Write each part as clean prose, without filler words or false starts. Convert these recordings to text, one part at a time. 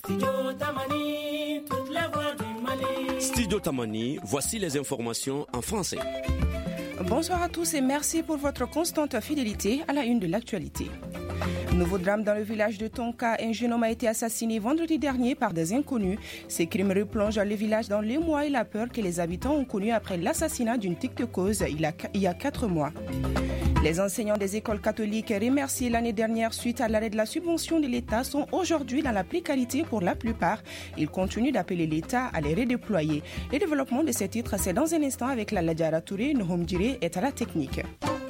Studio Tamani, voici les informations en français. Bonsoir à tous et merci pour votre constante fidélité à la une de l'actualité. Nouveau drame dans le village de Tonka. Un jeune homme a été assassiné vendredi dernier par des inconnus. Ces crimes replongent le village dans l'émoi et la peur que les habitants ont connue après l'assassinat d'une tiktokose il y a 4 mois. Les enseignants des écoles catholiques remerciés l'année dernière suite à l'arrêt de la subvention de l'État sont aujourd'hui dans la précarité pour la plupart. Ils continuent d'appeler l'État à les redéployer. Le développement de ces titres, c'est dans un instant avec la Ladjara Touré. Nohom Djire est à la technique.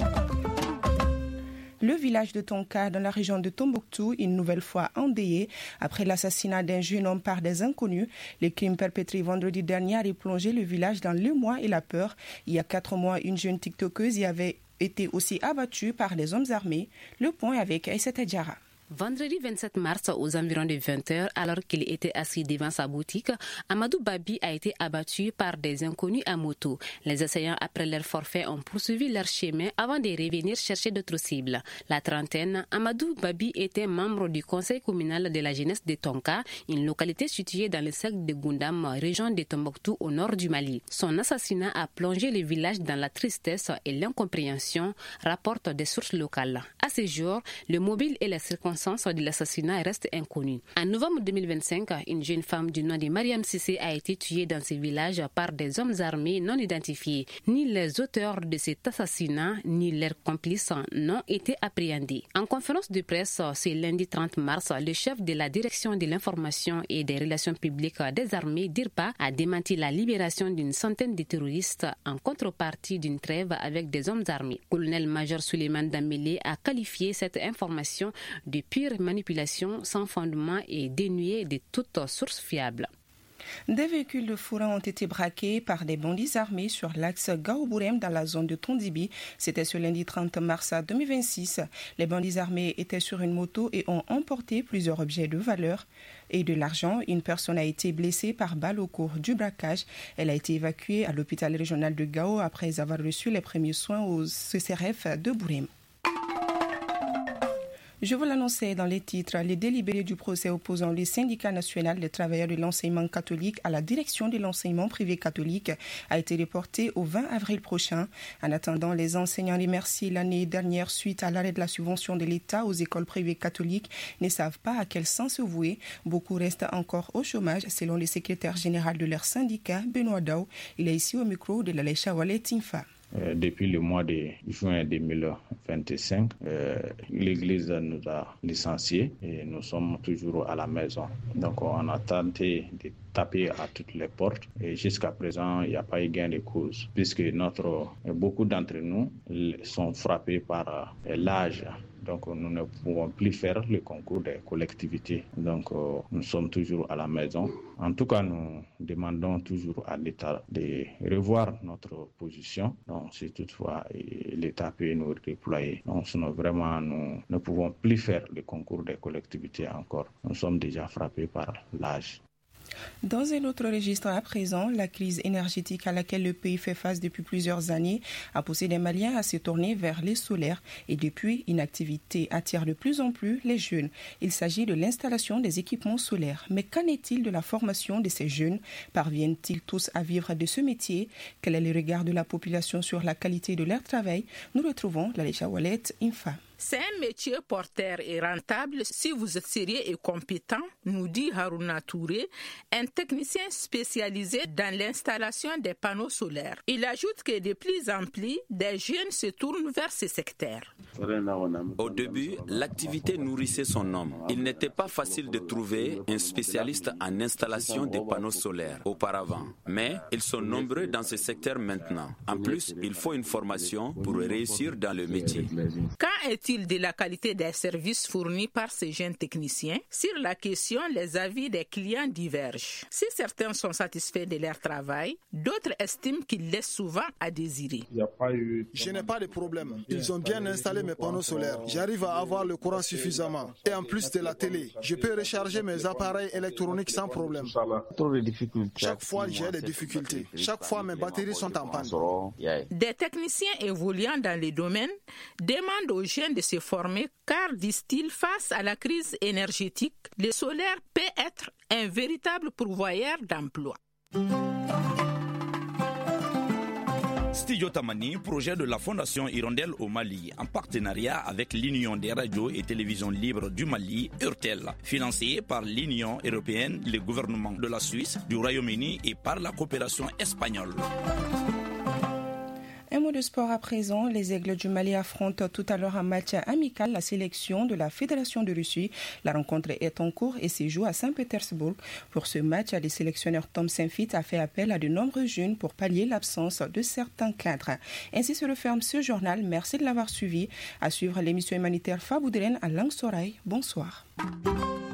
Le village de Tonka, dans la région de Tombouctou, une nouvelle fois endeuillé après l'assassinat d'un jeune homme par des inconnus. Les crimes perpétrés vendredi dernier a replongé le village dans l'émoi et la peur. Il y a 4 mois, une jeune tiktokeuse y avait été aussi abattue par des hommes armés. Le point avec Aïssata Diarra. Vendredi 27 mars, aux environs de 20h, alors qu'il était assis devant sa boutique, Amadou Babi a été abattu par des inconnus à moto. Les assaillants, après leur forfait, ont poursuivi leur chemin avant de revenir chercher d'autres cibles. La trentaine, Amadou Babi était membre du conseil communal de la jeunesse de Tonka, une localité située dans le cercle de Goundam, région de Tombouctou au nord du Mali. Son assassinat a plongé le village dans la tristesse et l'incompréhension, rapportent des sources locales. À ce jour, le mobile et les circonstances de l'assassinat reste inconnu. En novembre 2025, une jeune femme du nom de Mariam Sissé a été tuée dans ce village par des hommes armés non identifiés. Ni les auteurs de cet assassinat, ni leurs complices n'ont été appréhendés. En conférence de presse ce lundi 30 mars, le chef de la direction de l'information et des relations publiques des armées, DIRPA, a démenti la libération d'une centaine de terroristes en contrepartie d'une trêve avec des hommes armés. Colonel-major Suleiman Dambélé a qualifié cette information de pure manipulation sans fondement et dénuée de toute source fiable. Des véhicules de fourrage ont été braqués par des bandits armés sur l'axe Gao-Bourem dans la zone de Tondibi. C'était ce lundi 30 mars 2026. Les bandits armés étaient sur une moto et ont emporté plusieurs objets de valeur et de l'argent. Une personne a été blessée par balle au cours du braquage. Elle a été évacuée à l'hôpital régional de Gao après avoir reçu les premiers soins au CCRF de Bourem. Je vous l'annonçais dans les titres, les délibérés du procès opposant le syndicat national des travailleurs de l'enseignement catholique à la direction de l'enseignement privé catholique a été reporté au 20 avril prochain. En attendant, les enseignants remerciés l'année dernière suite à l'arrêt de la subvention de l'État aux écoles privées catholiques ne savent pas à quel sens se vouer. Beaucoup restent encore au chômage, selon le secrétaire général de leur syndicat, Benoît Dao. Il est ici au micro de la Lecha Walet Infa. Depuis le mois de juin 2025, l'Église nous a licenciés et nous sommes toujours à la maison. Donc on a tenté de taper à toutes les portes et jusqu'à présent il n'y a pas eu gain de cause puisque beaucoup d'entre nous sont frappés par l'âge. Donc nous ne pouvons plus faire le concours des collectivités. Donc nous sommes toujours à la maison. En tout cas, nous demandons toujours à l'État de revoir notre position. Donc si toutefois l'État peut nous déployer. Donc sinon vraiment nous ne pouvons plus faire le concours des collectivités encore. Nous sommes déjà frappés par l'âge. Dans un autre registre à présent, la crise énergétique à laquelle le pays fait face depuis plusieurs années a poussé les Maliens à se tourner vers les solaires et depuis, une activité attire de plus en plus les jeunes. Il s'agit de l'installation des équipements solaires. Mais qu'en est-il de la formation de ces jeunes? Parviennent-ils tous à vivre de ce métier? Quel est le regard de la population sur la qualité de leur travail? Nous retrouvons la Lecha Walet Infa. C'est un métier porteur et rentable si vous êtes sérieux et compétent, nous dit Haruna Touré, un technicien spécialisé dans l'installation des panneaux solaires. Il ajoute que de plus en plus, des jeunes se tournent vers ce secteur. Au début, l'activité nourrissait son homme. Il n'était pas facile de trouver un spécialiste en installation des panneaux solaires auparavant, mais ils sont nombreux dans ce secteur maintenant. En plus, il faut une formation pour réussir dans le métier. Qu'en est-il de la qualité des services fournis par ces jeunes techniciens? Sur la question, les avis des clients divergent. Si certains sont satisfaits de leur travail, d'autres estiment qu'ils laissent souvent à désirer. Je n'ai pas de problème. Ils ont bien installé mes panneaux solaires. J'arrive à avoir le courant suffisamment. Et en plus de la télé, je peux recharger mes appareils électroniques sans problème. Chaque fois, j'ai des difficultés. Chaque fois, mes batteries sont en panne. Des techniciens évoluant dans les domaines demandent aux jeunes de de se former car, disent-ils, face à la crise énergétique, le solaire peut être un véritable pourvoyeur d'emplois. Studio Tamani, projet de la Fondation Hirondelle au Mali, en partenariat avec l'Union des radios et télévisions libres du Mali, URTEL, financé par l'Union européenne, le gouvernement de la Suisse, du Royaume-Uni et par la coopération espagnole. Un mot de sport à présent. Les Aigles du Mali affrontent tout à l'heure un match amical la sélection de la Fédération de Russie. La rencontre est en cours et se joue à Saint-Pétersbourg. Pour ce match, le sélectionneur Tom Saint-Fit a fait appel à de nombreux jeunes pour pallier l'absence de certains cadres. Ainsi se referme ce journal. Merci de l'avoir suivi. À suivre l'émission humanitaire Faboudren à Langsoraï. Bonsoir.